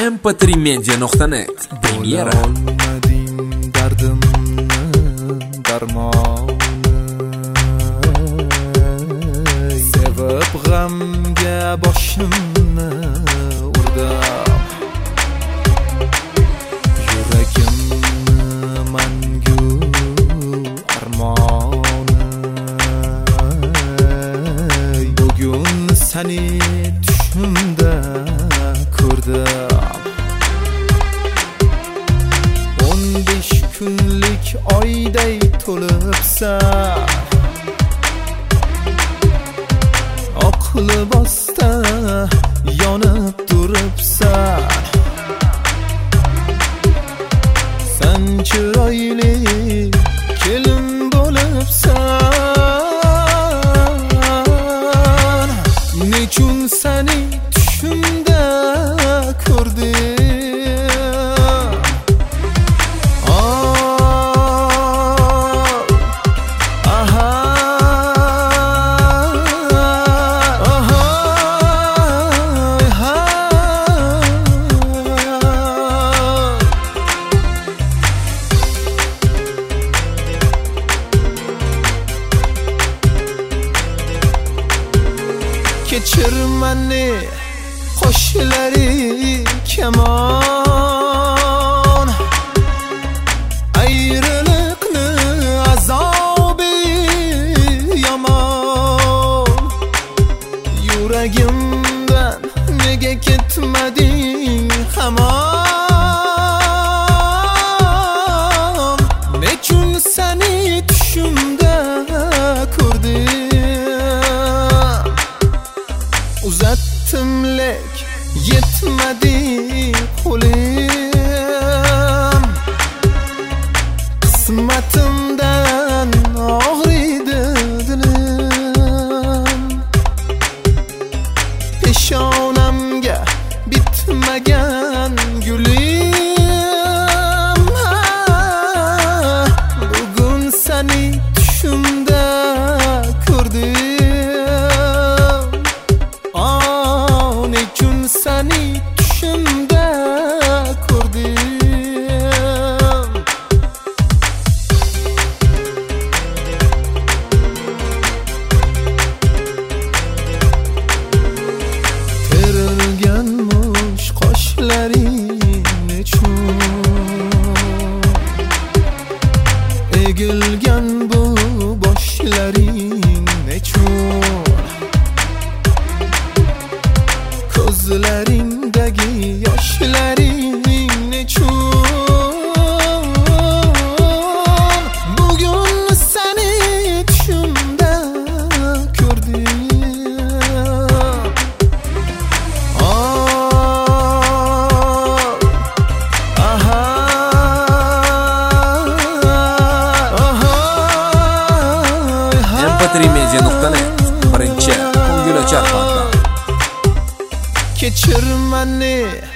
mp3media.net Premyera. Olmadim dardimni darmoni, sevib g'amga boshimni urdim. Yuragimni mangu armoni, bugun seni tushimda ko'rdim. 15 kunlik oyday to'libsan, oq libosda yonib turibsan. Sen chiroyli kelin bo'libsan. Nechun seni tushimda ko'rdim. Kechir meni qo'shlari kamon, ayriliqni azobi yomon. Yuragimdan nega ketmading hamon? Nechun seni tushimda ko'rdim. Uzatdim lek yetmadi qo'lim, qismatimdan og'riydi dilim. Peshonamga bitmagan gulim, bugun seni tushimda ko'rdim. Nechun seni tushimda ko'rdim. Terilganmish qoshlaring nechun, egilgan bu boshlaring nechun. Ko'zlaringdagi yoshlaring nechun, bugun seni tushimda ko'rdim. mp3media.net Birinchi ko'ngilochar xonadon. Kechir meni